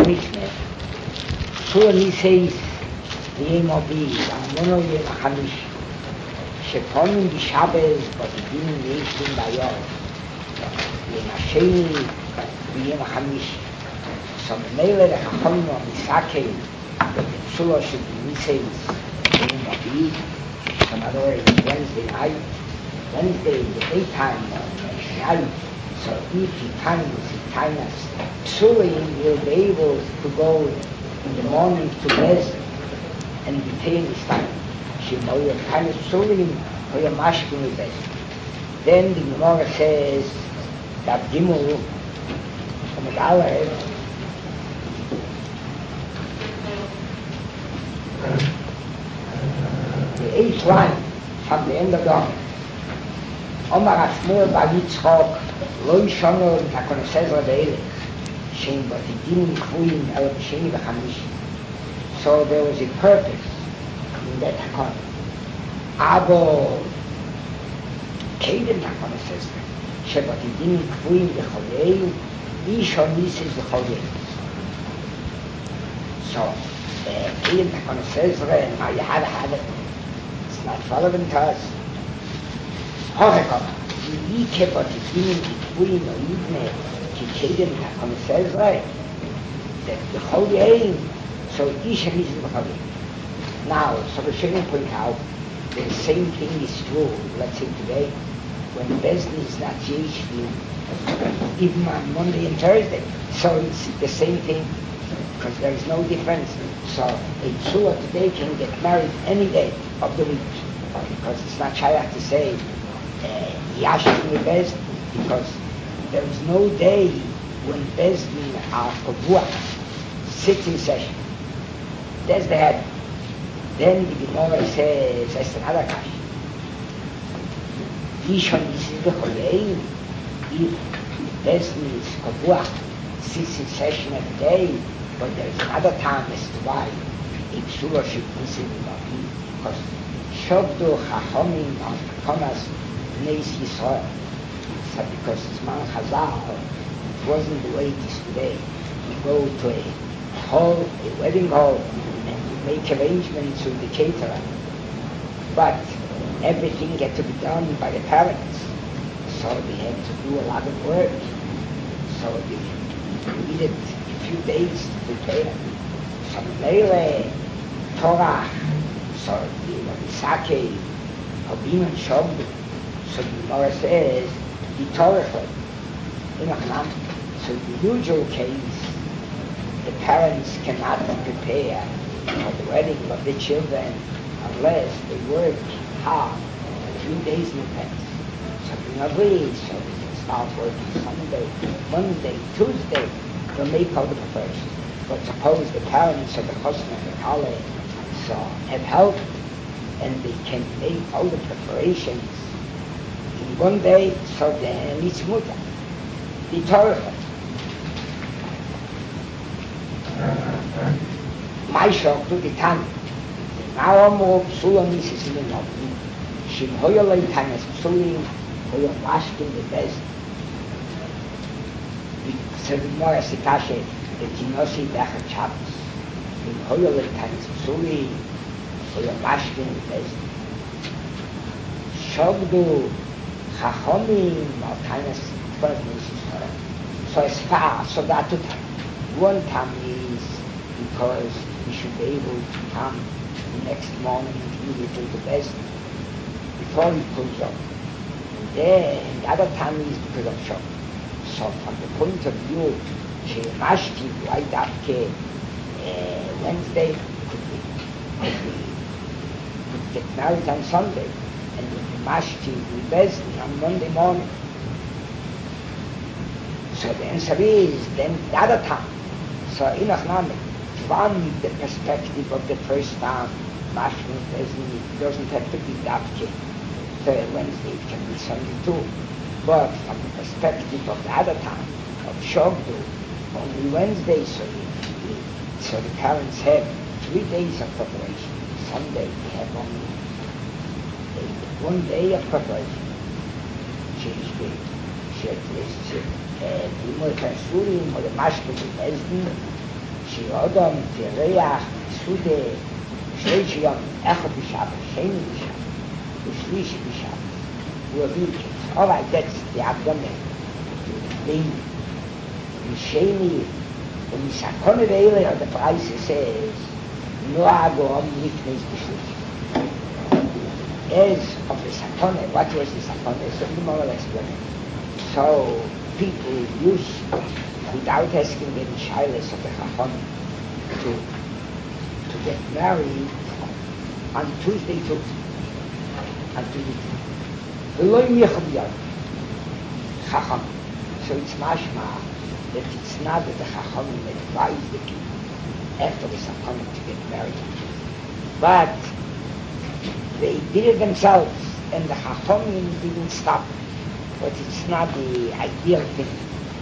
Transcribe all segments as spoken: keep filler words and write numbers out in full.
Mishnah. Sure he says, יום רביעי, המונו יום החמישי, שפונים בשבס בדינים ישנים ביום, יום השני ויום החמישי. סוממילא לחכמים המסכים בפסולו של ניסייס יום רביעי. So in other words, Wednesday night, Wednesday in the daytime or night, so if he times, he times, Psulim will be able to go in the morning to rest and retain his time. Shemoyer times Psulim, or your mashkin with best. Then the Gemara says that Gimel from the Aleph the eighth line from the end of the Omer. Omar Ashmuel Bar Yitzchok lo yishono v'takon esezra be'elech sheim b'tidim kvuim el b'sheni v'chamishi. So there was a purpose in that takon. Abo keidem takon esezra sheb'tidim kvuim v'choleim yishon nisis v'choleim. So keidem takon esezra, and now you had to have it. It's not relevant to us. However, we keep what is doing between or even to Kaden on the says right that the whole aim so each and each of the whole. Now, so we should point out the same thing is true, let's say today, when Bezdin is not usually even on Monday and Thursday. So it's the same thing because there is no difference. So a Tzula today can get married any day of the week because it's not shaykh to say Yashkin uh, Bezdin, because there is no day when Bezdin are Kavua, sitting session. That's the head. Then the Gemara says, that's another question. Yishon is the Cholein, if Bezdin is Kavua, sitting session every day, but there is another time as to why a Psula should listen to Nabi, because Shabdo Chachomim of Konas Neis Yisrael. So because it's Man Chazal, it wasn't the way it is today. You go to a hall, a wedding hall, and you make arrangements with the caterer. But everything had to be done by the parents. So they had to do a lot of work. So they needed a few days to prepare. So Mele, Torah, so the Sake, Hobim and Shabbat. So the Gemara says, the Torah, so in the usual case, the parents cannot prepare for the wedding of the children unless they work hard a few days in advance. So in a way, so they can start working Sunday, Monday, Tuesday, they'll make all the preparations. But suppose the parents or the husband or the college so have help and they can make all the preparations in one day, so then it's mutter. The Torah. My shock to the Tanya. Now I'm all Psulam Nisis in the Nabi. Shim Hoyalay Tanyas Psulim, Hoyal Mashkin the best. So the Gemara Sikashe, the Tinosi Dachat Shabbos. Shim Hoyalay Tanyas Psulim, Hoyal Mashkin the best. Shogdu Chachomim or Tanyas twelve Nisis. So as far, so that one time is because we should be able to come the next morning immediately to best before he pulls up. And then the other time is because of shock. So from the point of view, Shemashti, why Dafke, uh, Wednesday could be, could be, could get married on Sunday, and the Mashti will be best on Monday morning. So the answer is then the other time. So in Achnami, from the perspective of the first time, Mashkin doesn't have to be Dafke. So Wednesday it can be Sunday too. But from the perspective of the other time, of Shogdu, only Wednesday, so, it, so the parents have three days of preparation. Sunday they have only a, one day of preparation. Change the shirt list, the Multan Surim or the Mashkin Bezdin, שירודום, תריח, סודה, שליש יום, אחד בשבת, שני בשבת, ושלישי בשבת. הוא הביא קץ. Alright, that's the abdomen. The Misheni, the Misakone Vele, or the price says, Noago om lifnes b'shlish. As of the Sakone, what was the Sakone? So the more or less well. So people used, without asking the Mishailes of the Chachon, to to get married on Tuesday too. On Tuesday. V'lo yichud yom. Chachon. So it's mashma that it's not that the Chachon advise the people after the Sakon to get married. But they did it themselves, and the Chachomim didn't stop. But it's not the ideal thing.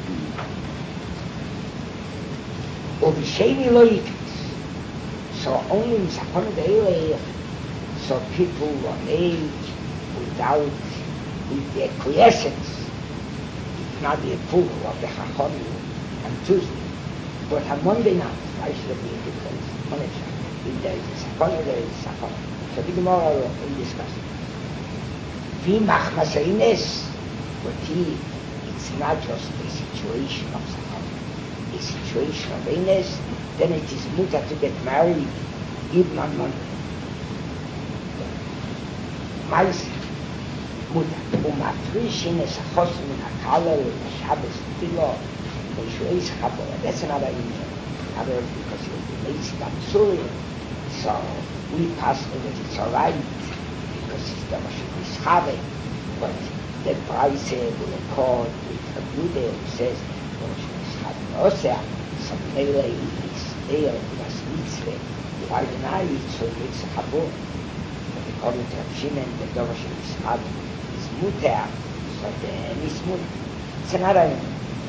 Or the Sheni Loikis. So only in Sakon Deileh, so people on age, without, with the acquiescence, it's not the approval of the Chachomim on Tuesday. But on Monday night, why should it be a difference? Monday night. If there is a Sakon, there is a Sakon. So the Gemara will discuss it. V'imach Maseines, but he, it's not just a situation of Sakon, a situation of Ines, then it is mutter to get married, even on Monday. Mais mutter. Umafrishin es achos min hakalel, Shabbos, Tilo, Meishueis Chabor. That's another Indian. Another, because it was the Meis Gamsurim. So we pass that it's alright, because it's the Rosh Hashanah, but the price will accord with the Buddha who says, Rosh Hashanah Oseh, so Mele is there, was Mitzvah, why deny it, so it's a Chabor. But according to Shimon, the Rosh Hashanah is Mutter, so the is Mutter. It's another one.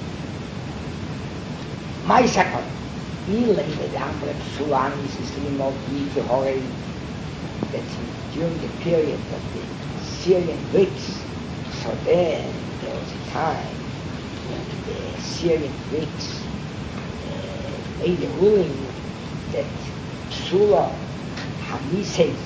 My second. Ile mit andere Psulan is the more beauty horror that during the period of the Syrian Greeks, so then there was a time when the Syrian Greeks uh, made a ruling that Psula Hamises,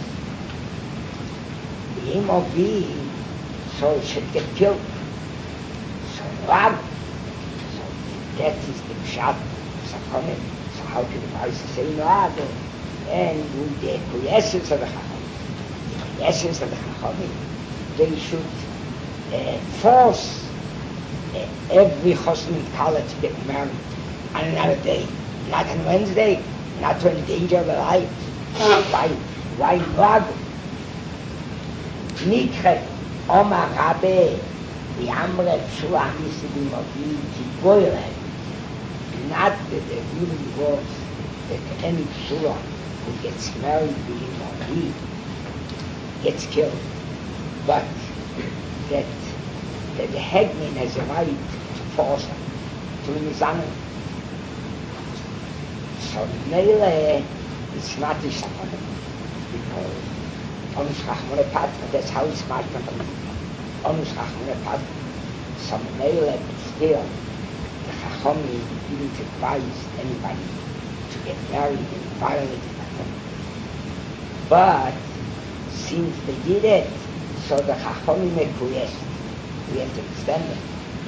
the aim of being, so it should get killed. So Rab, so that is the Pshat Sakonim. How can the Price say no? And with the acquiescence of the Chacham, the acquiescence of the Chacham, they should uh, force uh, every Chosn and Kala to get married on another day, not on Wednesday, not to endanger their lives. Why? Why not? Nikre, Omar Rabbe, the Amre Psula Hamisim Mobi, Kiboyle. Not that there really was that any Psula who gets married within a week gets killed, but that, that the headman has a right to force him to Mizana. So Mele, it's not the Sakon, because Onus Rachmone Patra, that's how it's marked. Onus Rachmone Patra. So Mele, but still, the Chachomim didn't advise anybody to get married and violate the Chachomim. But since they did it, so the Chachomim acquiesced. We have to understand that.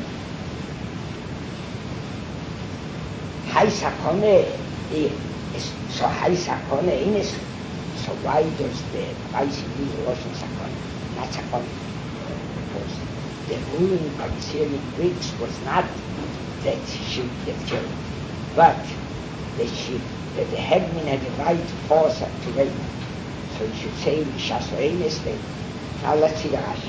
Hai Sakone, so Hai Sakone innocent. So why does the Price use Rosh Sakone, not Sakone? Because the ruling by the Syrian Greeks was not that she should get killed, but that she, that the headman had the right to force her to rape her. So you should say Shasoein estate. Now let's see the Rashi.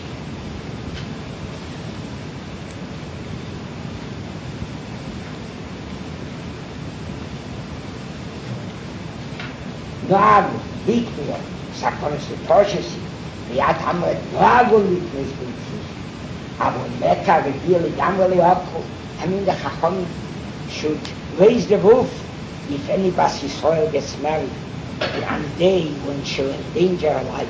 Noago, Viktor, Sakonis to purchase it. Miat Hamlet, Noago Viktor is being free. Aber Mecca, Regier, Gamreli Akko. I mean, the Chacham should raise the roof if any Bas Yisrael gets married on a day when she'll endanger her life.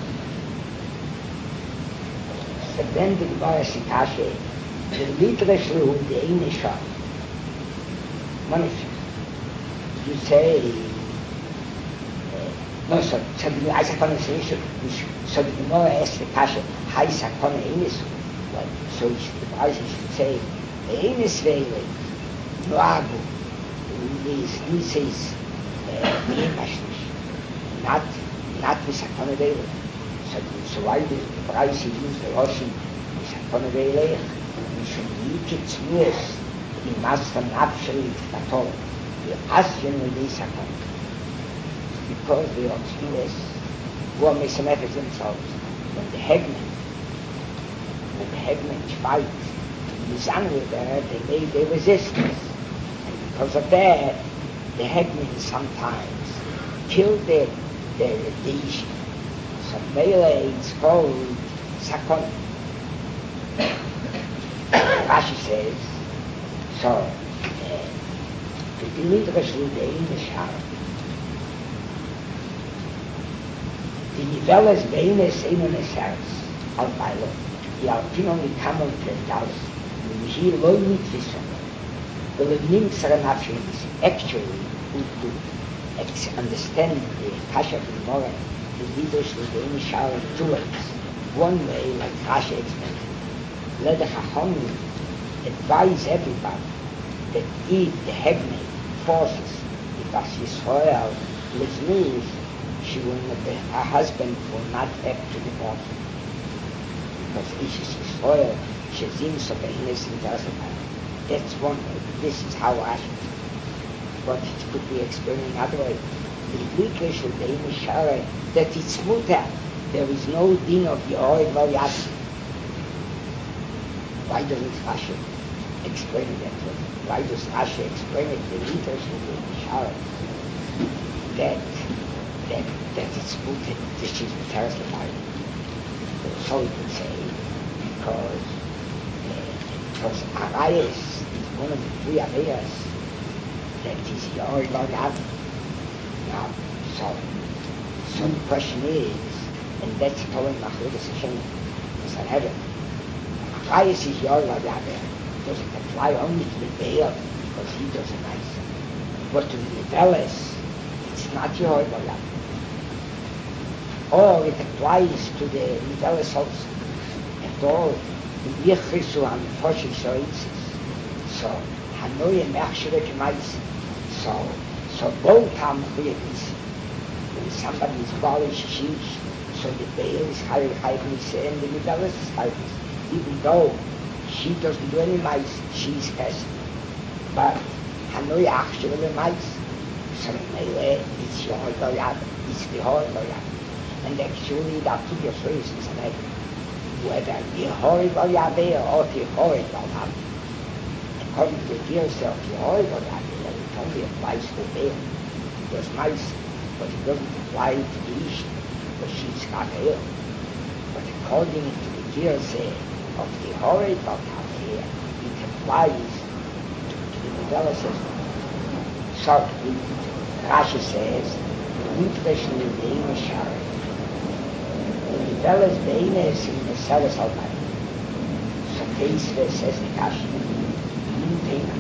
So then the Gemara Sitashe, the Midrash Lehu, the Einisha, Manisha. you say, uh, no, so, so the I Sakon is so the Gemara asks the Kasha, Hai Sakon Einis, well, so the Bryce should say, Einis Vele, Noabu, he says, not, not the Sakon Vele. So, so why the Bryce used the Russian Sakon Vele? We should need to twist in Master Napshali Tator. The Asyan will be Sakon. Because they are twist, who are mismeted themselves. When the Hegman, when the Hegman fights, the Zanwe there, they made their resistance. And because of that, the Hegman sometimes killed their, their relation. So Mele is called Sakon. Rashi says, so, uh, the Midrash Ludein the Shah, the Niveles Beines Enon Eseres, al Bailo, the Alpinon the Kamon Pendaus, the He Loy Mitzvison, the Levnim Saranapshins, actually, would to understand the Kasha of the Morah, the Midrash Ludein Shah in two ways. One way, like Rashi explained, let the Chachomim advise everybody that if the Hegman forces, if as Yisrael lives news, she will not be, her husband will not have to divorce her. Because if she's Yisrael, she seems to be innocent as a man. That's one way. This is how I should. But it could be explained another way. The English of the Imishara, that it's mutter. There is no din of Yehoid Vayad. Why doesn't Rashi explain it that way? Why does Rashi explain it the leaders of the Mishara that that that it's good that the she's terrified? So we could say because uh, because Arias is one of the three Arias that is Yehoid Vayad. Now, so so the question is, and that's telling Machudas Hashem is an heaven. Arias is Yehoid Vayad. Doesn't apply only to the Baal because he does it nice. But to the Niveles, it's not Yehoid Vayad. Or it applies to the Niveles also. After all, in Yichrisu and Foshi Shoitzis. So, Hanoye Mechshere Kemaisi. So, so both have Chuyabisi. When somebody is Bali Shishish, so the Baal is Chayv Chayv and the Niveles is Chayv. Even though she doesn't do any mice, she's person. But Hanoi actually mice. So Mele, it's Yehoid Vayad, it's the Yehoid Vayad. And actually that took your reasons and whether Yehoid Vayad or the Yehoid Vayad. According to the gears of Yehoid Vayad, it only applies to the Baal. He does mice, but it doesn't apply to the Ish, because she's got Baal. But according to the gears of the Yehoid Vayad here, it applies to, to the Niveles system. So, Rashi says, Midrash Ludein Mishara, the Niveles Beines in the Seres Almighty. So Teisve says the Kashi, in Pena.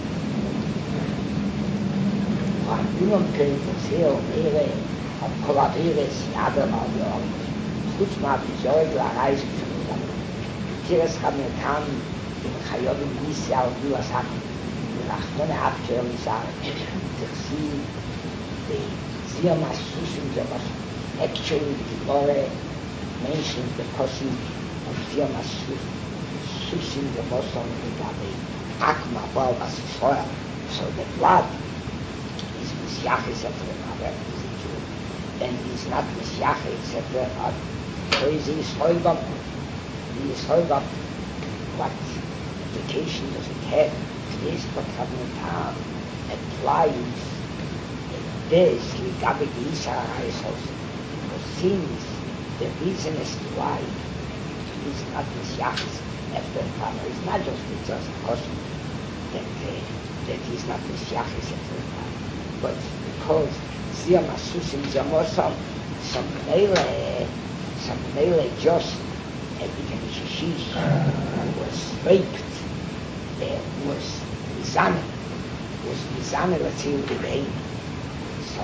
Van Unum König Zeo Mere, of Kollabiris, Adam al Yom, Chutzma Bizoid La Reise von Ulam. Tiras Hamilkan, in Chayovim Yisrael Gula Sachen, in Achmone Aktuell Sachen, to see the Ziyama Sushim Ziyama, actually the Gemara mentions the person of Ziyama Sushim Ziyama, the Akma Bal Bas Yisrael. So the blood is Messiah, et cetera, and he's not Messiah, et cetera. So he's in Yisrael. In Yisrael, what application does it have? This what Havnotam applies this Ligabi Yisrael also. Because since the reason is to why he's not Messiah after the time, it's not just it's just a question that uh, that he's not Messiah after the time, but because Ziyam Asusim Zamosam, some Mele, some Mele just everything Shishish was raped, uh, was Mizane, was Mizane Latil Gebein,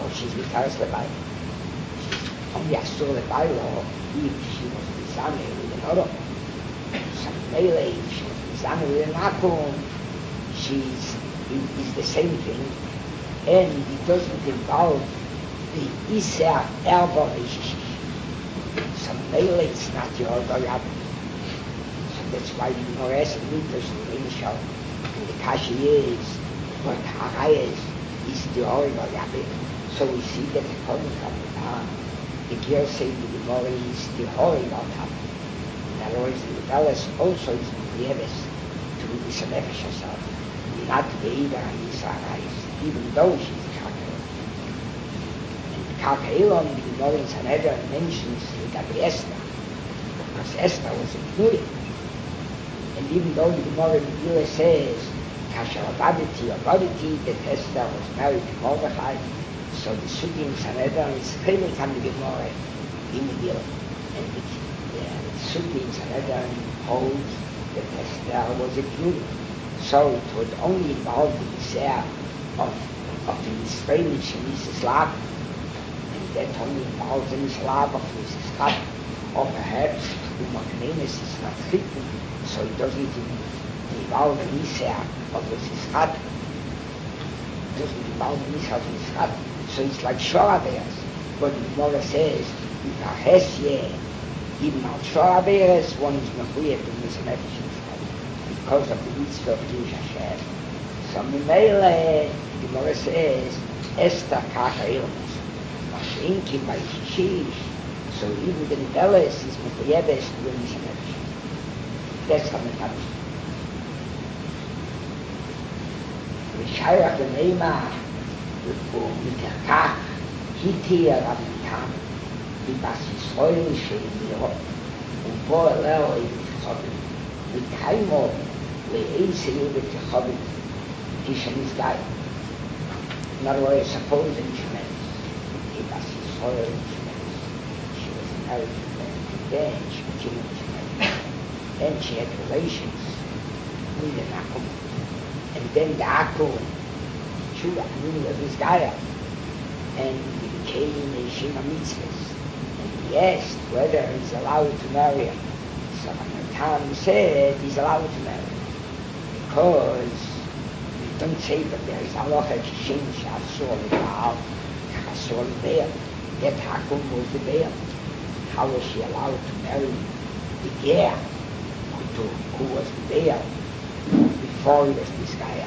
she's with us the Bible. She's only a soul the Bible if she was Mizame with another. Some melee, if she was Mizame with an Akum, she's it is the same thing, and it doesn't involve the Isser Erba relationship. Some melee, it's not your Erba. That's why the Mores and Mitos and the Inshal and the Kashi is, but Harayas is the Original Yabbi. So we see that the coming from the Tam, the girl saying the Gemara is the Original Tam. In other words, the Dallas also is Mukliyeves to be the Sanefesh herself, not the Ida and the Sarayas, even though she's the Kakailon. And the Kakailon, the Gemara in Sanhedrin mentions the Gabi Esther, because Esther was a Gnuya. And even though the Gemara in the U S says, Kasher Abaditi, Abaditi, that Esther was married to Mordechai, so the Sugi in Sanhedrin is clearly come to the Gemara in the Gila. And the, yeah, the Sugi in Sanhedrin holds that Esther was a Jew. So it would only involve the Isser of, of the Israeli Shemisa Slav, and that only involves the Slav of the Slav, or perhaps the Maknenis is not written. So it doesn't involve the Isser of the Sischat. It doesn't involve the Isser of the Sischat. So it's like Shoraberes. But the Gemara says, if a Hesye, even on Shoraberes, one is Mechuyet in this Nefesh because of the mitzvah of Jewish Hashem. So Mimele, the Gemara says, Esther Kaka Ilmus. Mashinki by Shishish. So even the Nebeles is Mechuyeves to the Nefesh. That's how it comes. V'shayach v'neima v'mitachach hiti arabitam v'bas Yisrael she'imiro u'bo eleo v'tchovim v'kaimo le'eiseu v'tchovim tishanis gai. In other words, suppose in Shemesh, v'bas Yisrael in Shemesh, she was married to them, then she became in Shemesh. And she had relations with an Akum. And then the Akum, Shula, knew of this guy, and he became a Shema Mitzvahs. And he asked whether he's allowed to marry her. So Tam said he's allowed to marry her. Because we don't say that there is halacha Kishem Shasur L'Baal, Chasur L'Be'el. That Akum was the Be'el. How was she allowed to marry the Ger? Who was there before he was this guy.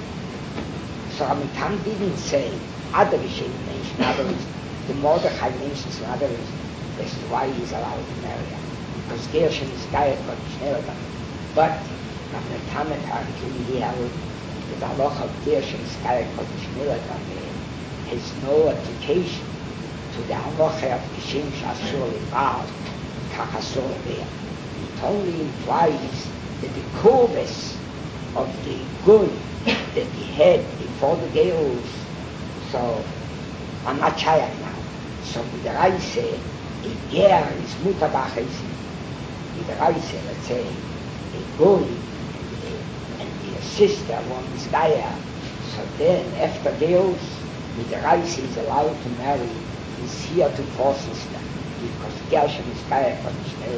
So Amitam didn't say other Rishonim mentioned others. The Mordechai mentions others as to why he's allowed to marry her. Because Gershon is guy got Shneiladam. But Amitam apparently he held that the halacha of Gershon is guy got Shneiladam has no application to the halacha of Kishem Shasur L'Baal Kachasur L'Be'el. It only implies that the korban of the gun that he had before the Geos, so I'm not shaykh now. So with the Raise, a ger is mutabachis. With the Raise, let's say, a gun and the, and the sister one is Gaia. So then after Geos, with the Raise is allowed to marry his here to four sister because Gershon is Gaia, but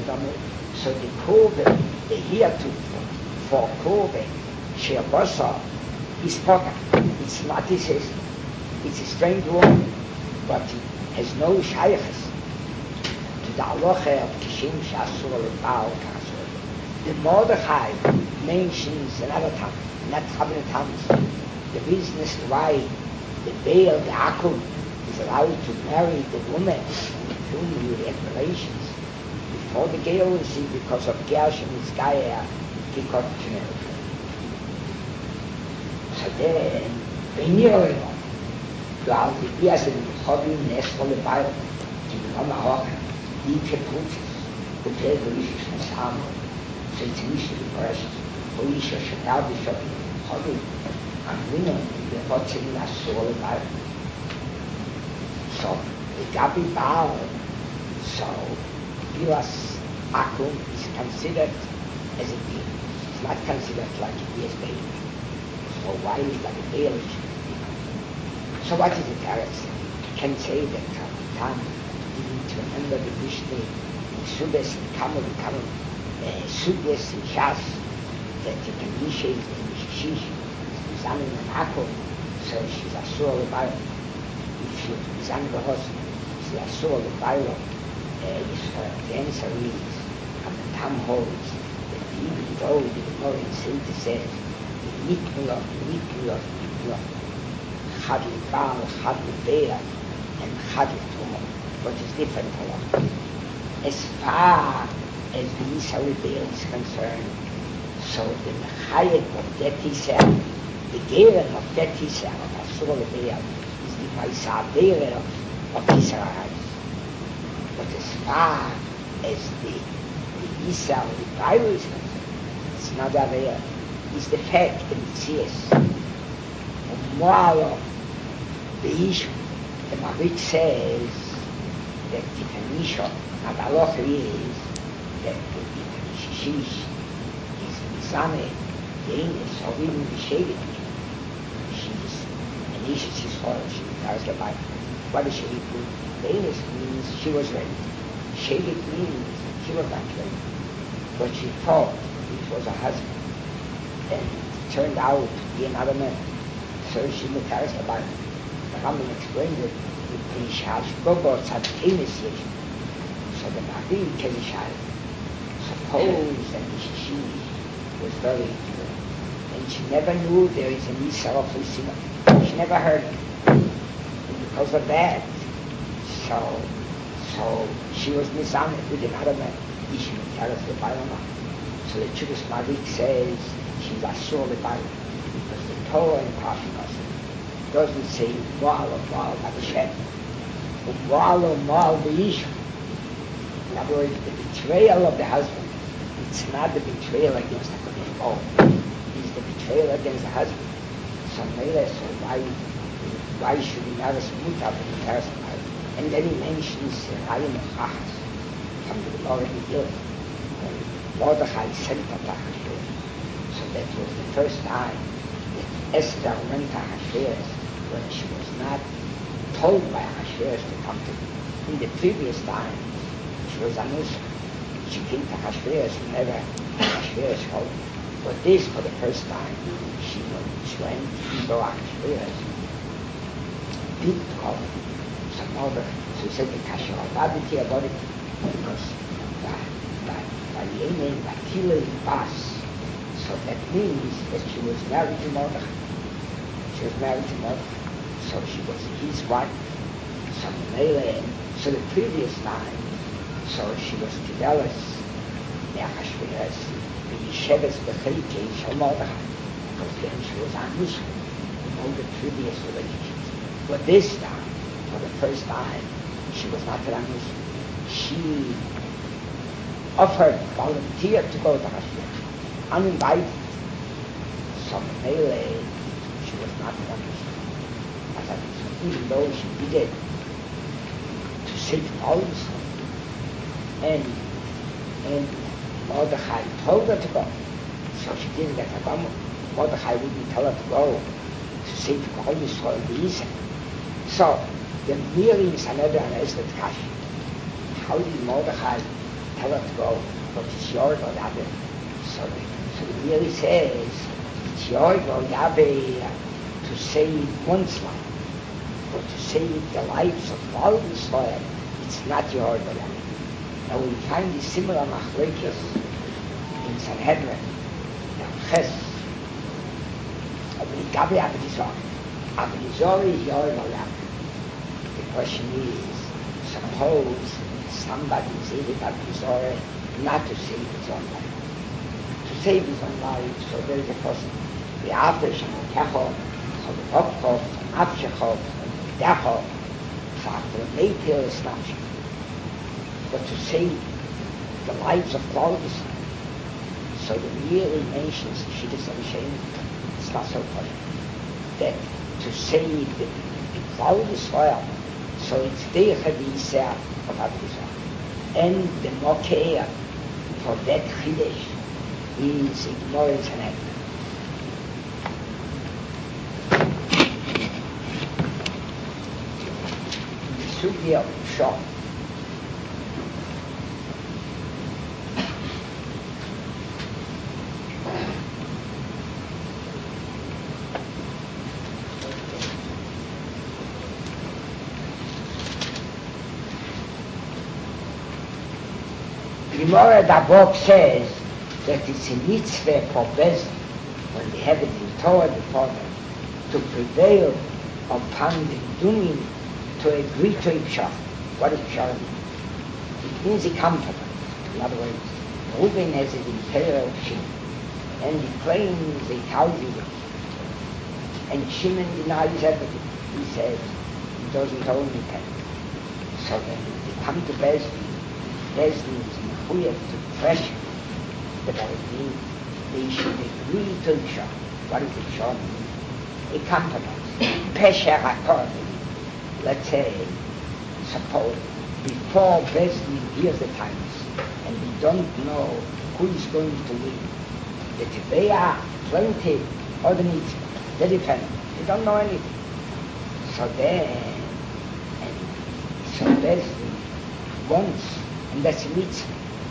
so the korban, the here to for korban, Sherbasa, is potter. It's not his sister. It's a strange woman, but it has no shaykhs to the halacha of Kishim Shasur L'Baal Kasur. The Mordechai mentions another time, not Chabad Tammuz, the reasons why the Baal, the Akum, is allowed to marry the woman with whom he had relations. Before the Geol is because of Gershon is Gaia, he got to know. So then, when you're on, you have the Bias and Hobby Nest for the Bible, to become a hawk, you can put it, who tells the Rishis from Sam, so it's an issue of precious, who is a Shatabi shop, Hobby, and women, the what's in the soul of Bible. So, the Gabi Baal, so, Bias Akum is considered as a being. It's not considered like a Bias baby. So why is that a bail? So what is the Teretz? can say that Tam, you need to remember the Mishnah, in Subes and Kamal and Kamal, Subes and Shas, that the Mishnah is the Mishish, is Zanin and Akko, so she's a Sur of Bailo. If she is Zanin the Hos, she's a Sur of Bailo, the answer is, and the Tam holds, that even though the Gemara Santa says, Nikmilov, Nikmilov, Nikmilov, Chadli Baal, Chadli Be'er, and Chadli Tumor, but it's different a lot. As far as the Yisrael Be'er is concerned, so the Mechayet of that Yisrael, the Geren of that Yisrael, of Asur Be'er, is the Maisa Be'er of, of Israel. But as far as the, the Yisrael, the Bible is concerned, it's not a Be'er. Is the fact that it says, Moalo, the issue, the Marit says that the Tanisha, and Allah is that the Tanishish is Mizane, the Ines, or even the Shelit. She's an Isha, she's followed, she does the Bible. What does Shelit mean? The Ines means she was ready. Shelit means she was not ready. But she thought it was a husband. And it turned out to be another man. So she looked at us about it. The Rambam explained it in Shash Gogo Tzadkinis. So the Marie Kedishai, suppose that she was very pure, and she never knew there is an Yisrael of Lisina. She never heard it. And because of that, so so she was misamed with another man. She looked at us about it. So the Chudas Marik says, she's Asur Le'Bayit, because the Torah in Parshas doesn't say Moal or Moal Hashem, but Moal or Moal Be'isha. In other words, the betrayal of the husband, it's not the betrayal against the Kohen, it's the betrayal against the husband. So Mele, so why, why should he not split up in the Parsha? And then he mentions Rayim and Chachas from the Gemara in Gilad, when Mordechai sent to Ahasuerus. So that was the first time that Esther went to Ahasuerus when she was not told by Ahasuerus to come to him. In the previous time, she was Anusa. She came to Ahasuerus whenever Ahasuerus called her. But this, for the first time, she went to Ahasuerus. Didn't call her. So Mordechai, so he said, the Kasher Abaditi Abaditi, because by by Yemen, by Tile, Bas. So that means that she was married to Mordechai. She was married to Mordechai. So she was his wife. So Mele, so the previous time, so she was Tibelis, Neachashveres, the Yesheves Bechayke, Shal Mordechai. Because then she was Anusa in all the previous relationships. But this time, for the first time, she was not Anusa. She offered, volunteered to go to Ahasuerus, uninvited. So Mele, she was not Anusa. As I said, even though she did it to save all the stuff. And, and Mordechai told her to go. So she didn't let her go. Mordechai wouldn't tell her to go to save all the soil in the East. So the Miri Sanedra and Esther Kashi. How did Mordechai tell her to go? But it's yours or Yahweh. So the, so the Miri says, it's yours or Yahweh to save one's life. But to save the lives of all the soil, it's not yours or Yahweh. Now we find the similar machlekes in Sanhedrin, Ches, in Gabi Abdizor. Abdizor is yours or Yahweh. The question is, suppose somebody is able Abdizor not to save his own life. To save his own life, so there is a person, the Afish and the Kechov, so the Hopkov, and Afshechov, and the Dechov, so after the Maypil is not. But to save the lives of Claudius. So the really mentions Shittas and Shem, it's not so funny, that to save the, the Claudius oil, so it's Deicha Yisrael of Abdizah. And the Mokeh for that Chidesh is ignorance and anger. Sugya of Pshah. Gemara Dabok says that it's a mitzvah for Bezdin, when they have it in Torah before them, to prevail upon the Dunim to agree to a Pshah. What does Pshah mean? It means a compromise. In other words, Reuben has an imperial Shimon, and he claims a thousand women. And Shimon denies everything. He says he doesn't own any penny. So then they come to Bezdin. Bezdin is mechuyev to pressure the Bezdin. They should agree to a Pshah. What does a Pshah mean? A compromise. Pesher HaKorban. Let's say, suppose, before Bezdin hears the times, and we don't know who's going to win, the Tebeah, plenty, or the mitzvah. They depend. They don't know anything. So then, and so Bezdin wants, and that's a mitzvah.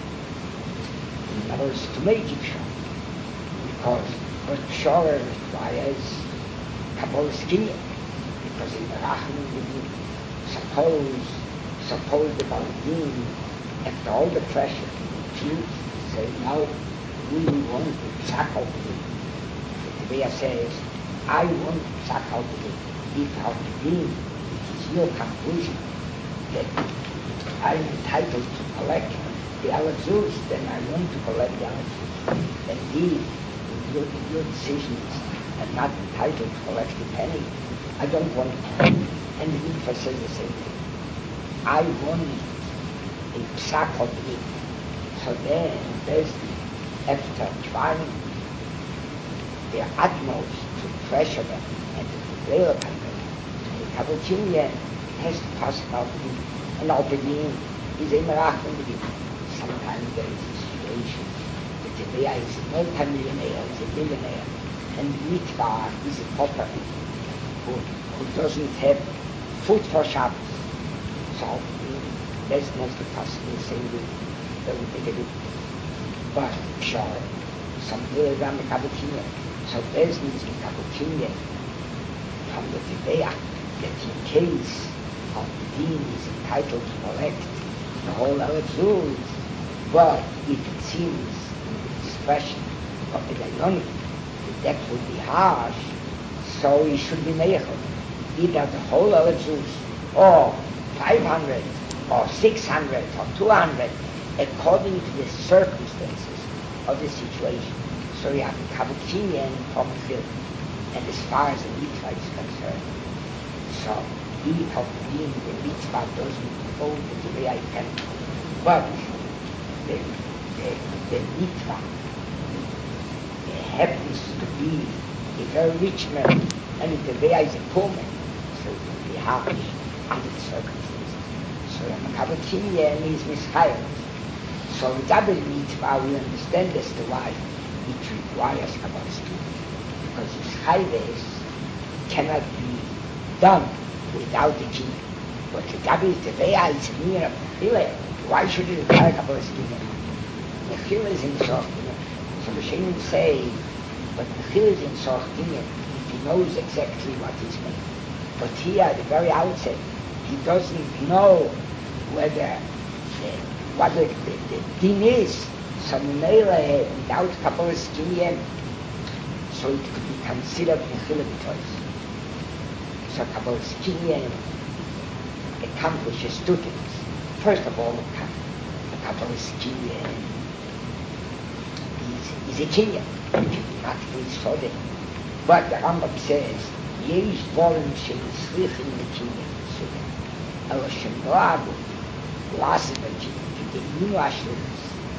In other words, to make it Pshah. Because what Pshah requires Kabbalah Skiya. Because in the Rachman Gedin, suppose, suppose the Baldim, after all the pressure, choose, say, now we want to sack out the Din. The Tebeah says, I want to sack out the Din. If out the Din, it is your conclusion that I am entitled to collect the Alazus, then I want to collect the Alazus. And if your, your decisions are not entitled to collect the penny, I don't want it. And the Mikvah says the same thing. I want a psak of the Mikvah. So then, Bezdin, after trying their utmost to pressure them and to prevail upon them, the Kabbalah has to pass an Alpidin. An Alpidin is a miracle. Sometimes there is a situation that the Tebeah is a multi-millionaire, is a billionaire, and Mitzvah is a pauper who, who doesn't have food for Shabbos. So, that's not the possible the same way. Doesn't make a difference. But, sure, some days on the Kabbalah, so there's needs the Kabbalah from the Tebeah that in case of the Din is entitled to collect the whole Alatzuz, but if it seems in the discretion of the Dayanim that that would be harsh, so he should be meichel, either the whole Alatzuz, or five hundred, or six hundred, or two hundred, according to the circumstances of the situation. So you have the Kabbalah from Phil, and as far as the mitzvah is concerned, so if of being the mitzvah doesn't hold the Tebeah can, but the, the, the mitzvah happens to be a very rich man, and the Tebeah is a poor man, so it will be harsh under the circumstances. So the Kabbalah is mischayev. So with double mitzvah we understand as to why it requires Kabbalah, because its chayves cannot be done without the king. But the double Tebeah is near of Mechila. Why should it require Kabbalah? Mechila is in Sochtinen. So the Shemin say, but Mechila is in Sochtinen if he knows exactly what he's made. But here at the very outset, he doesn't know whether uh, what the, the, the din is. So Mele without Kabbalah Skiyan, so it could be considered Mechila b'tois. So Kabbalah Skiyan accomplishes two things. First of all, the Kabbalah Skiyan is, is a kinyan, which is not Yitzchodim. But the Rambam says, Yesh volem shemislichin lekinyan Yisrael, elo shemnoagu lasim lekinyan, k'geinu ashlimus.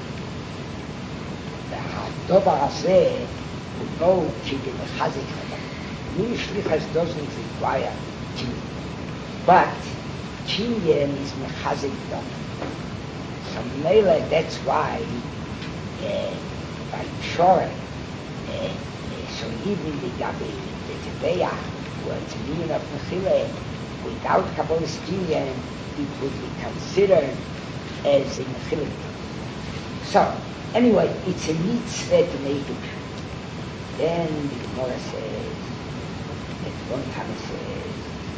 והדבר הזה הוא לא כדי לחזק אותם. New Shlichus doesn't require kinyan. But kinyan is mechazik them. So Mele, that's why uh, by Pshore, uh, uh, so even the Gabi, the Tebeah, where it's a meaning of Mechile, Without Kabbalah's Kinyan, it would be considered as a Mechilim. So, anyway, it's a mitzvah to make it. Then the Gemara says, at one time it says,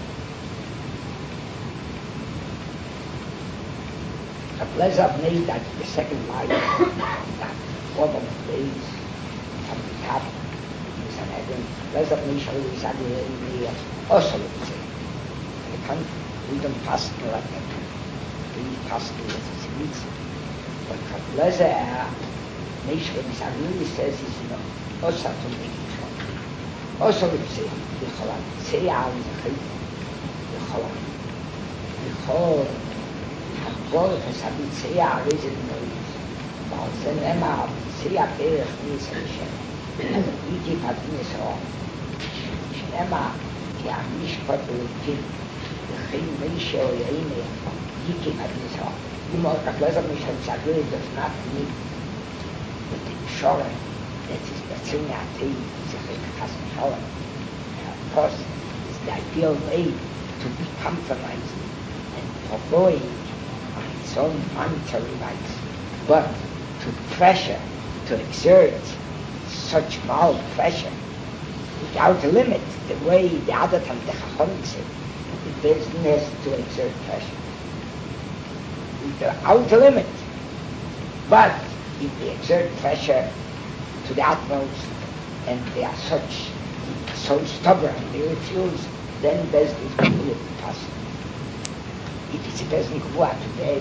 a Blezav made that the second light, that all of the days from the top, in Sanhedrin, Blezav made sure he said, also what he said. In the country, we don't pass it like that. We pass it as it's a mitzvah. But Blezav made sure he said, he says he's not also to make it sure. Also what he said, the Cholam. Say out is a chayt, the Cholam. The Cholam. Baruch Hashem Tzeiah Rezen Mois. Baal Zen Emma Tzeiah Perech Nis Hashem. Iti Patim Yisrael. Shnema Ki Amishpat Elokim. V'chein Meishe Oyeine. Iti Patim Yisrael. The Kabbalah Mishal Tzagir does not mean that the Yisrael that is Batzilna Atei Zechek Chas Mishalem. Of course, it's the ideal way to be compromised and avoid its own monetary rights, but to pressure, to exert such mild pressure without a limit, the way the other time the Chachamim said, the business to exert pressure without a limit. But if they exert pressure to the utmost and they are such so stubborn and they refuse, then business will be possible. If it's a Bezdin Kavua today,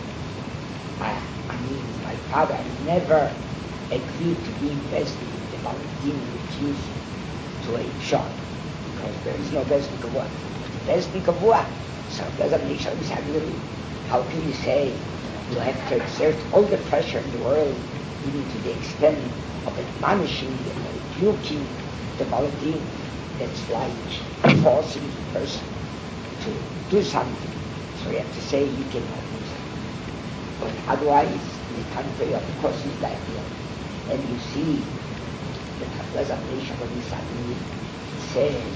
I, I mean, my father never agreed to be Bezdin if the Baladin refused to a shot, because there is no Bezdin Kavua. The Bezdin Kavua, so it doesn't make sense. How can you say you have to exert all the pressure in the world, even to the extent of admonishing and rebuking the Baladin? That's like forcing the person to do something. So you have to say you cannot do something. But otherwise, in the country, of course, it's like that. And you see, the Kabbalah Nation of Israel says,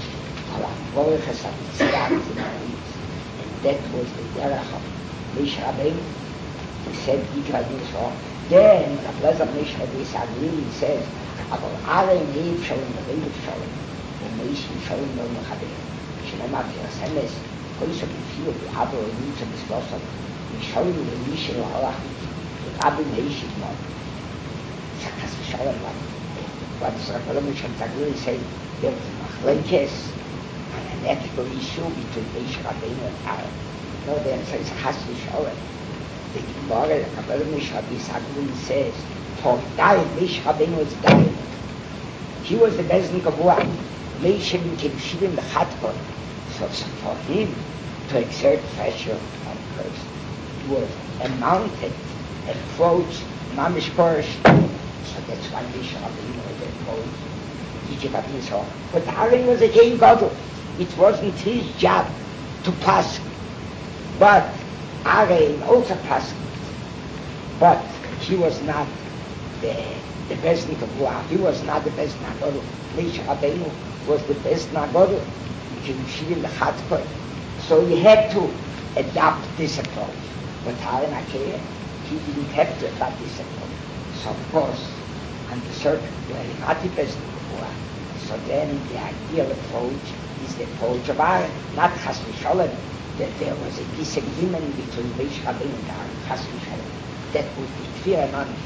and that was the derech of Moshe Rabbeinu. He said, Yikra Yisrael. Then, the Kabbalah Nation of Israel says, אבל הרי מי אפשרים ולא אפשרים, ומי שאפשרים לא מחברים. שנאמר פרסמס, כל שבפיר ועבר עולים שבסלוסות, ושולים למי שלא הלך, ורבי מי שגמור. זה חס ושלום, what is Rabbi Moshe Tagli say, there was a machlekes, an ethical issue between Moshe Rabbeinu and Aaron. No, then it says chas v'sholem. The Gemara, Rabbi Moshe Tagli says, for dying, Moshe Rabbeinu was dying. He was the Bezdin Kavua. Moshe became Shivim L'Chatpon. So for him to exert pressure on a person was a mounted approach, mamish Korish. So that's why Moshe Rabbeinu was opposed. But Aaron was a Kohen Gadol. It wasn't his job to pass. But Aaron also passed. But he was not the the best Nikavua. He was not the best Nagadol. Moshe Rabbeinu was the best Nagadol. He came in the Chatpah. So he had to adopt this approach. But Aaron Akeh, he didn't have to adopt this approach. So of course, under certain way, not the best Nikavua. So then the ideal approach is the approach of Aaron, not Chas v'Sholem, that there was a disagreement between Moshe Rabbeinu and Aaron, Chas v'Sholem. That would be clear and honest.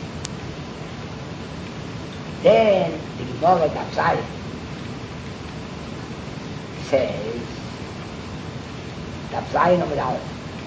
Then the Gemara Daf Zayin says, Daf Zayin Amud Aleph,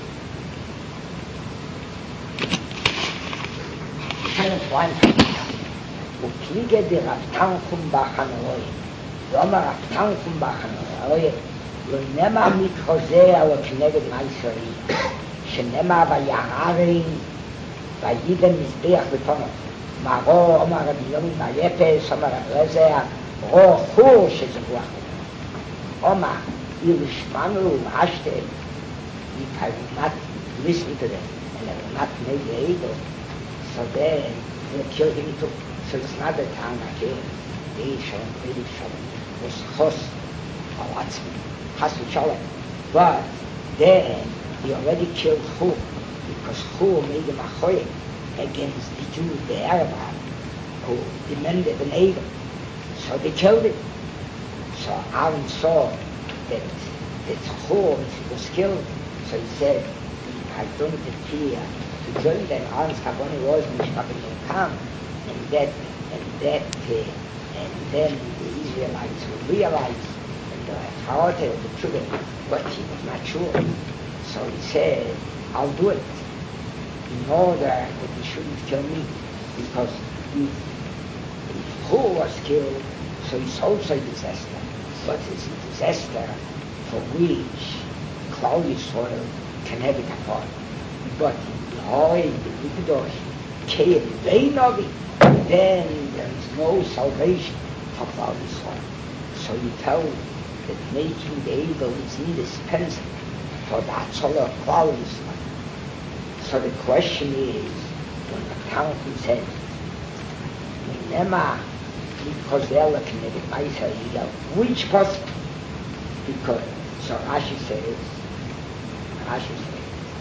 Uklige de Rav Tanchum bar Chananoi, Yoma Rav Tanchum bar Chananoi, lo nema mitchozeh alo k'neged ma'Yisraelim, shenema vayaharim vayidem mizbeach b'tono. Maro, Omar Rabbi Yomi Mayepes, Omar Rabbi Lezer, Ro Chur Shezebuach. Omar, Yirishmanu Ashtem, if I will not listen to them, and I will not make the able, so then they'll kill him too. So it's not the time I came, they shall really show it. It was Chos, Alatzmi, Chas V'Sholem. But then he already killed Chur, because Chur made him a choyek against the Jews, the Arabah, who demanded an Edom. So they killed him. So Aaron saw that that Chur was killed. So he said, I don't appear to join them. Aaron's Kabboni was Mishkabin Kam, and that, and that, uh, and then the Israelites will realize, and the authority of the children, but he was not sure. So he said, I'll do it, in order that he shouldn't kill me, because if, if Chur was killed, so it's also a disaster, but it's a disaster for which Klal Yisrael can have it apart. But behind the Mikdash, Kein Beinovi, then there is no salvation for Klal Yisrael. So you tell that making the Eagle is indispensable for the Hatzalah of Klal Yisrael. So the question is, when the Talmud said, Minema, because they're looking at the Maisa Eagle, which person? Because, so Rashi says, Rashi says,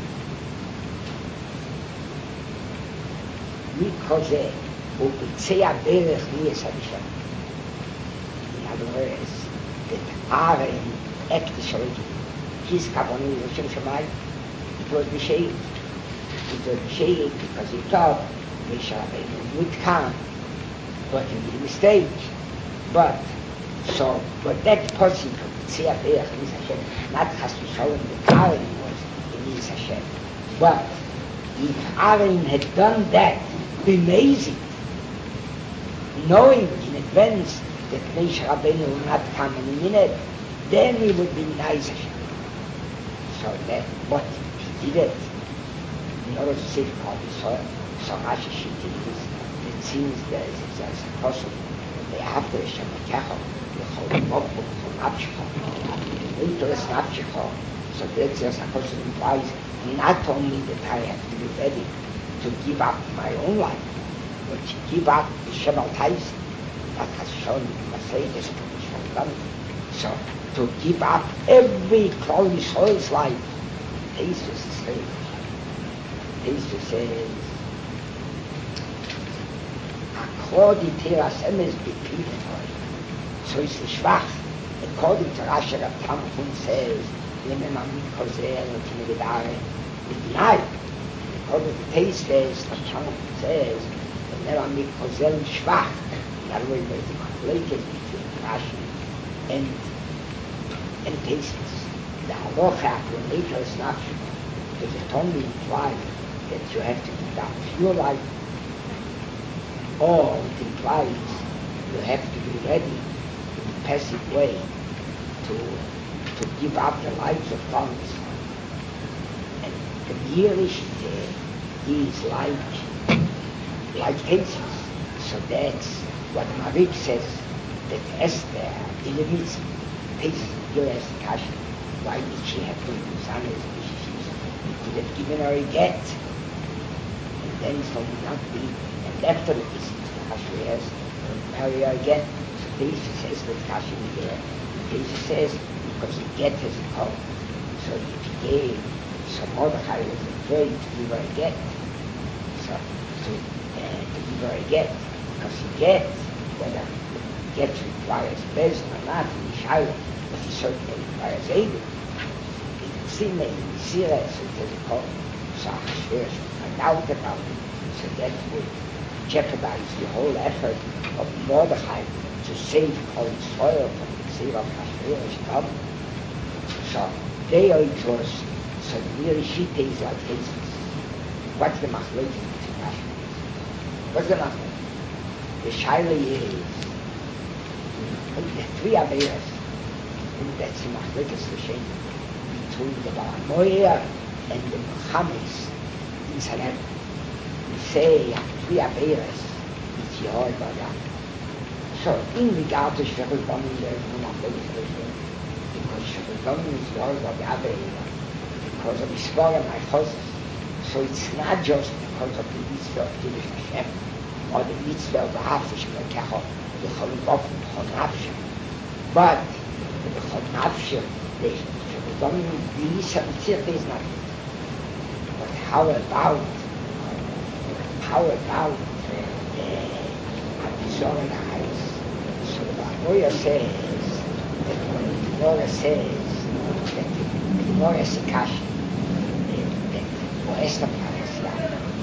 because הוא ביצע דרך נעש הראשון. In other words, that Aaron acted already. His kavanah was Shem Shammai. It was B'Sheik. It was B'Sheik because he thought Moshe Rabbeinu would come, but he made a mistake. But, so, but that person could bitzea derech na'as Hashem, not has to show him that Aaron was in na'as Hashem. But if Aaron had done that, amazing, knowing in advance that Moshe Rabbeinu will not come in a minute, then he would be na'as Hashem. So that, but he did it. In order to save Klal Yisrael, so Rashi Shita is, it seems that it's as a person, they have to Hashem Kecho, the Chol Mokbuk, from Nafshecho, later it's Nafshecho, so that's as a person implies, not only that I have to be ready to give up my own life, but to give up the Shemal Tais, that has shown in Mercedes, so to give up every Klal Yisrael's life. Jesus says, Jesus says, according to Hashem is repeated, so it's the Schwach. According to Rashi, Rav Tamchun says, Lemema Mikozel, Tinegedare, Midinai. According to Tais says, Rav Tamchun says, Lemema Mikozel Schwach. In other words, there's a conflict between Rashi and and Tais. The halacha when later is not true, because it only implies that you have to give up your life, or it implies you have to be ready in a passive way to to give up the lives of others. And the Yerishite is like like Tais. So that's what the Marik says, that Esther in the midst Tais, you ask the Kasha, why did she have to do something? He could have given her a get, and then from not be, and left her with this Kashi has to marry her again. So Daisy says that Kashi is there. Daisy says because the get has come. So if he gave, so Mordechai was afraid to give her a get. So to, uh, to give her a get, because he get, whether get requires bezin or not, in Shiloh, but he certainly requires Edom. Sime in Sira, so it has called Sachashverosh, I doubt about it, so that would jeopardize the whole effort of Mordechai to save Klal Yisrael from the Ksir of Achashverosh coming. So there it was, so the Yerishite is like this. What's the machlokes between Rashi? What's the machlokes? The Shaila is, the three Averas, and that's the machlokes L'Shem, between the Balamoya and the Muhammad's in Salem. We say three Averas, it's Yehoy Bagan. So in regard to Shechus Domim, there is no machlokes L'Shem, because Shechus Domim is Yehoy Bagan, because of Yisrael and Ma'achos. So it's not just because of the mitzvah of Kiddush Hashem, or the mitzvah of the Hafesh Lekecho, the Cholibok and Chonafshem, but the Chodnafshir, the Shabbaton, the Isa, is not. But how about, how about Abizor and Hais? So the Gemara says that when the Gemara says that the Gemara Sikash, that Oesta Parasya,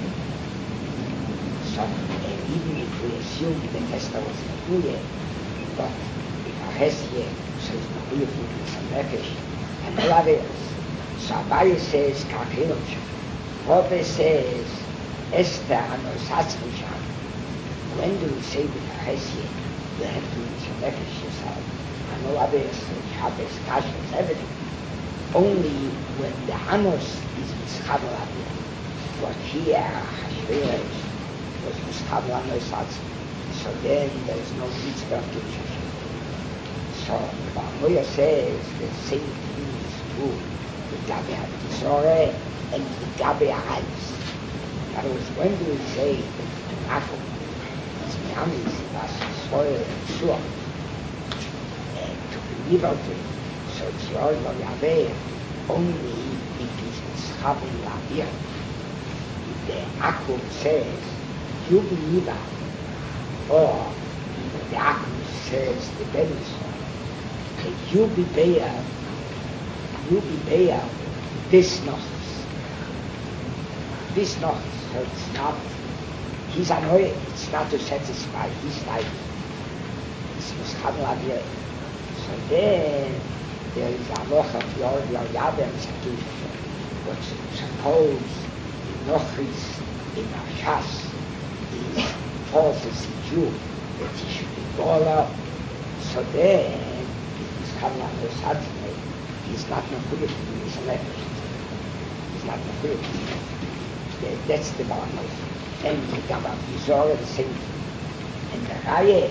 so even if we assume that Esther was Nabuye, but if Parasya, so it's Nabuye from Nefesh, and all others. So Abaye says Kakilom Sham. Rabbi says Esther and Osatzvisham. When do we say with Parasya, you have to reach a Nefesh yourself? And all others, Shabbos, Kashrus, everything. Only when the Amos is Mischabel Abiyah. But here, Hashverosh was Mischabel Anosatz. So then there is no mitzvah of Kiddush Hashem. So the Barmoya says the same thing is true with Gabi HaTzoreh and with Gabi HaHais. In other words, when do we say that the Nakum is Miamis, was soil and Shua, and to believe out it, so it's your Yahweh, only if it's Mischabel Abiyah. If the Akum says, you believe out, or the Akum says the Ben Yisrael, that you be Be'er, you be Be'er, this Nochis. This Nochis, so it's not, he's annoyed, it's not to satisfy his life. It's Mischabel Abiyah. So then, there is a loch of your Yahweh and Sakish. But suppose the Nochis in Ashas is false as a Jew, that he should be Gola. So then, he's coming out of Satzme, he's not Mechuyah to be Nefesh. He's not Mechuyah to be Nefesh. That's the Barnos. And the Gabbat Yizorah, the same thing. And the Raya,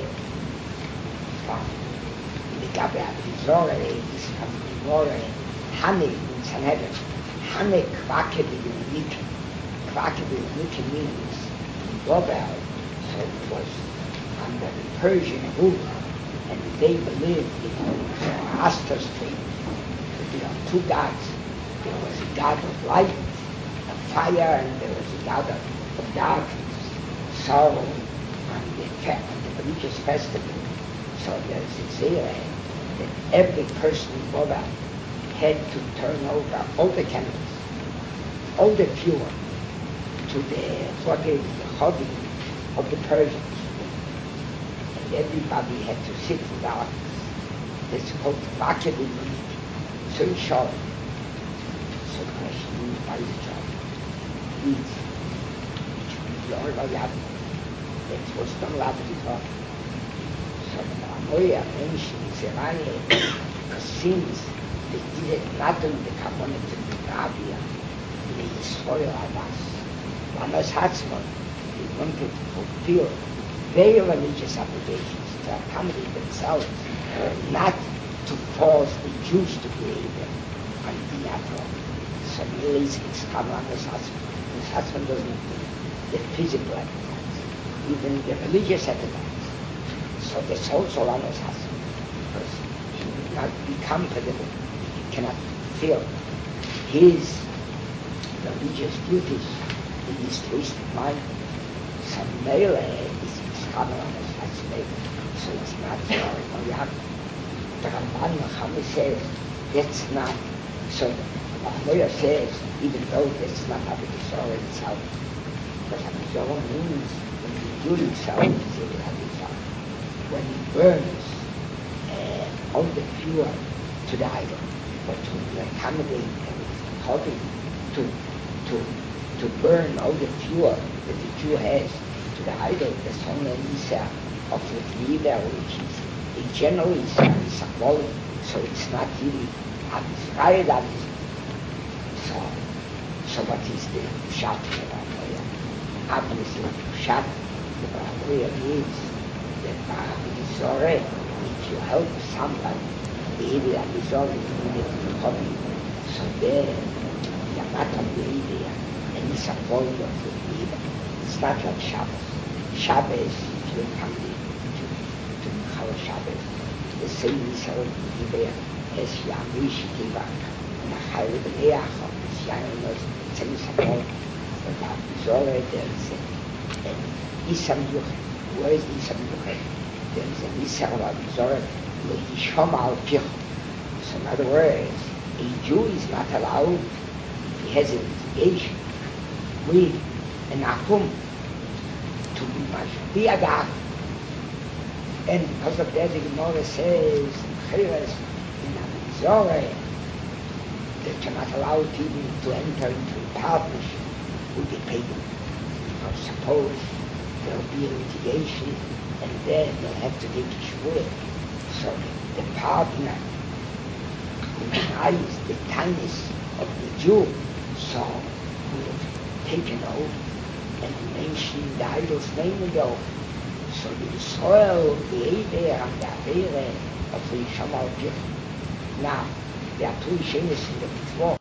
the Gabbat Yizorah is from the Gemara, Hanek in Sanhedrin. Hanek Kvake B'Yunikim. Kvake B'Yunikim means in Babel, so it was under the Persian rule, and they believed in Zoroaster Street that there are two gods. There was a god of light, of fire, and there was a god of, of darkness. So, on the, fe- on the religious festival, so there's a zera that every person in Babel had to turn over all the candles, all the fuel, to the body, the hobby of the Persians. And everybody had to sit in darkness. It's called Vaked in Unity. So in short, so the question is, why is it short? Means, which means the Orla Yavim. That's what's done Lavim is talking. So the Amoya mentioned Zeraya, because since they did it not in the Kabbonah to the Rabia, the Yisroel Abbas, Abbas Hatzman, they wanted to fulfill their religious obligations to accommodate themselves, not to force the Jews to believe them on the natural. So really it's Kabbalah Abbas Hatzman. Abbas Hatzman doesn't do the physical appetites, even the religious appetites. So that's also Abbas Hatzman, because he would not be comfortable. He cannot fulfill his religious duties in his twisted mind. So Mele is Mischabel Abbas Hatzman, so it's not for Yam. The Ramban Muhammad says that's not. So Mahmoud says even though that's not Abizor itself, because Abizor means when the Jew himself is Abizor, when he burns uh, all the fuel to the idol, but to accommodate and hoping to to to burn all the fuel that the Jew has to the idol, the Song and Isa of the leader, which is in general is symbolic, so it's not really Abizrayed Abiz. So, so what is the Pshat of the Barmoya? Obviously, the Pshat of the Barmoya means that by Abizoreh, if you help somebody, Be'evi Abizoreh, you need it to the hobby. So then, you're not on the idea, and it's a volume of the leader. It's not like Shabbos. Shabbos, if you come to, to, to Chal Shabbos, the same Israel Gibeah, as Yamish Giva, and a higher Leach of the Shianos, Saint Samuel, and Abizore, there's an Isam Yuchet. Where is Isam Yuchet? There's an Isam Abizore, where he Shoma al Pich. So, in other words, a Jew is not allowed, if he has a litigation with an Akum, to be Mashbiach Akum. And because of that, the Gemara says, Cheres, in Abizore, that you're not allowed even to enter into a partnership with the pagan. Because suppose there'll be a litigation, and then they'll have to take a shvuah. So the partner who denies the kindness of the Jew, so will take an oath and mention the idol's name in the oath. So the soil, the Eber and the Avere of the Shamal Pich. Now, there are two Shemes in the mitzvah.